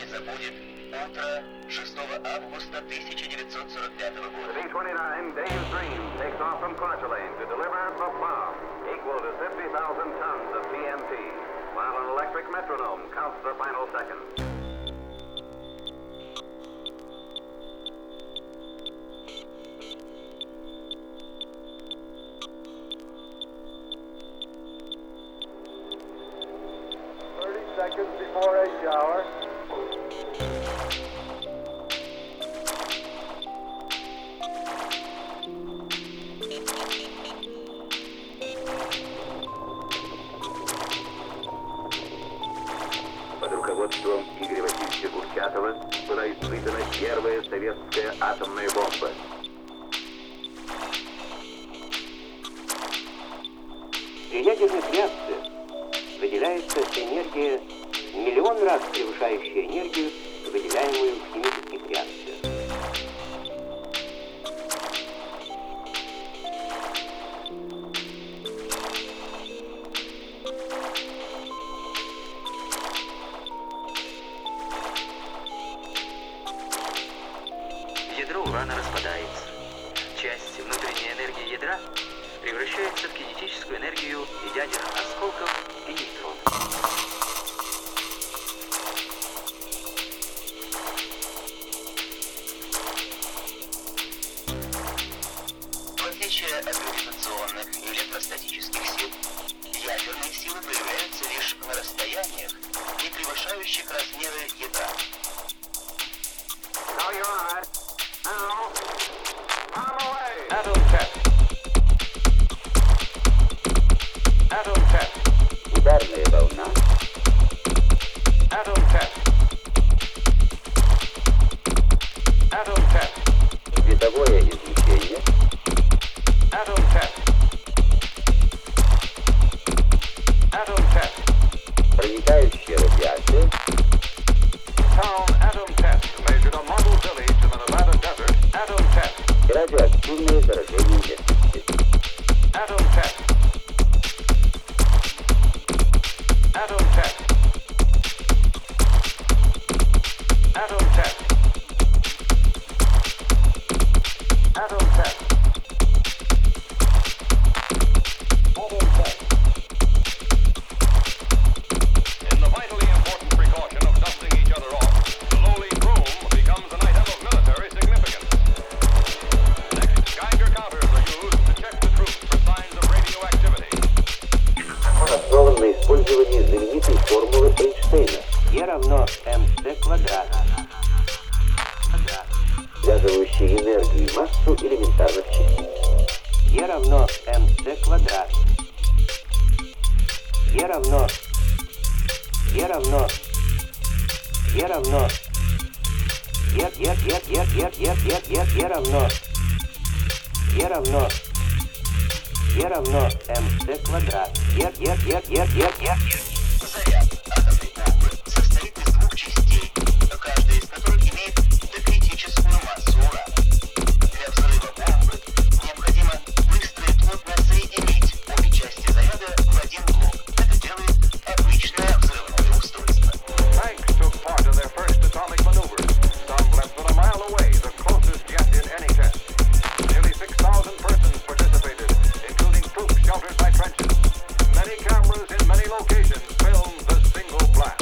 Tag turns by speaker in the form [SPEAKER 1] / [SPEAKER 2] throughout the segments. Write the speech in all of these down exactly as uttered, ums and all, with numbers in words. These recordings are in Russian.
[SPEAKER 1] забудет утро шестого августа тысяча девятьсот сорок пятого года.
[SPEAKER 2] D twenty-nine Dave's Dream takes off from Kwajalein to deliver a bomb equal to fifty thousand tons of T N T, while an electric metronome counts the final seconds.
[SPEAKER 3] thirty seconds before a shower.
[SPEAKER 2] Под руководством Игоря Васильевича Курчатова была испытана первая советская атомная бомба.
[SPEAKER 4] При ядерных реакциях выделяется энергия, в миллион раз превышающая энергию, выделяемую в химических реакциях.
[SPEAKER 5] Ядро урана распадается. Часть внутренней энергии ядра превращается в кинетическую энергию ядерных осколков и нейтронов.
[SPEAKER 1] В отличие от гравитационных и электростатических сил, ядерные силы проявляются лишь на расстояниях, не превышающих размеры ядра.
[SPEAKER 2] Now you're on. Now, on away.
[SPEAKER 4] Atom test. Atom test. Ударная волна. Atom test. Atom test. Световое излучение. Atom test. Atom test. Проникающая радиация. Town atom test measured a model village in the Nevada desert. Atom test. Радиоактивное заражение местности. Atom test. Atom test. Atom test. Atom test. Atom test.
[SPEAKER 6] In the vitally important precaution of dusting each other off, the lowly broom becomes an item of military significance. Next, Geiger counters are used to check the troops for signs of radioactivity.
[SPEAKER 4] Основан на использовании знаменитой формулы Эйнштейна. Е равно mc квадрат. Связывающей энергию и массу элементарных частиц. Е равно mc квадрат. Е равно. Е равно. Е равно. Е, Е, Е, Е, Е, Е, Е, Е, Е равно. Е равно. Е равно mc квадрат. Е, Е, Е, Е, Е, Е, Е.
[SPEAKER 1] Заряд атомной бомбы состоит из двух частей, каждая из которых имеет докритическую массу урана. Для взрыва бомбы необходимо быстро и плотно соединить обе части заряда в один блок. Это делает обычное взрывное устройство.
[SPEAKER 6] Tanks took part in their first atomic maneuvers, some less than a mile away, the closest yet in any test. Nearly six thousand persons participated, including troops sheltered by trenches. Many cameras in many locations filmed the single blast.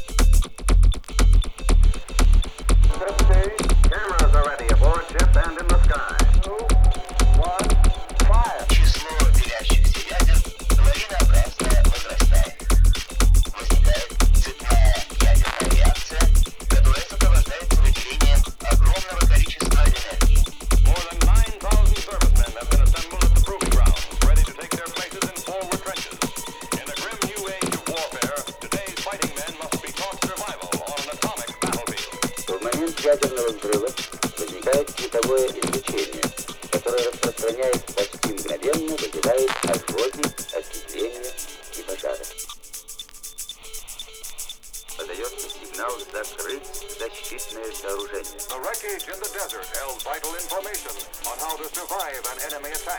[SPEAKER 2] Cameras are ready aboard ship and in the sky.
[SPEAKER 3] Two, one, fire.
[SPEAKER 1] Число делящихся ядер лавинообразно возрастает. Возникает цепная ядерная реакция, которая сопровождается выделением огромного количества энергии.
[SPEAKER 6] More than nine thousand servicemen have been assembled at the proving grounds, ready to take their places in forward trenches. In the grim new age of warfare, today's fighting men must be taught survival on an atomic battlefield.
[SPEAKER 4] В момент ядерного взрыва возникает световое излучение, которое распространяясь почти мгновенно, вызывает ожоги, окисление и пожары. Подается сигнал закрыть защитное сооружение.
[SPEAKER 6] The wreckage in the desert held vital information on how to survive an enemy attack.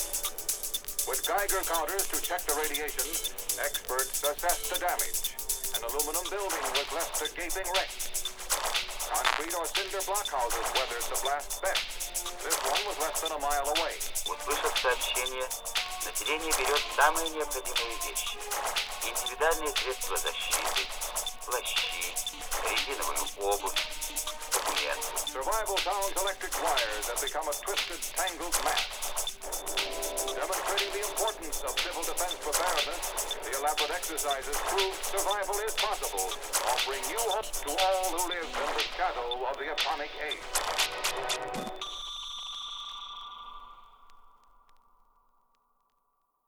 [SPEAKER 6] With Geiger counters to check the radiation, experts assess the damage and An aluminum building was left a gaping wreck. Concrete or cinder blockhouses weathered the blast best. This one was less than a mile away.
[SPEAKER 7] Услышав сообщение, население берет самые необходимые вещи. Индивидуальные средства защиты, плащи, резиновую обувь, документы.
[SPEAKER 6] Survival Town's electric wires have become a twisted, tangled mass. Demonstrating the importance of civil defense preparedness, the elaborate exercises prove survival is possible, offering new hope to all who live in the shadow of the atomic age.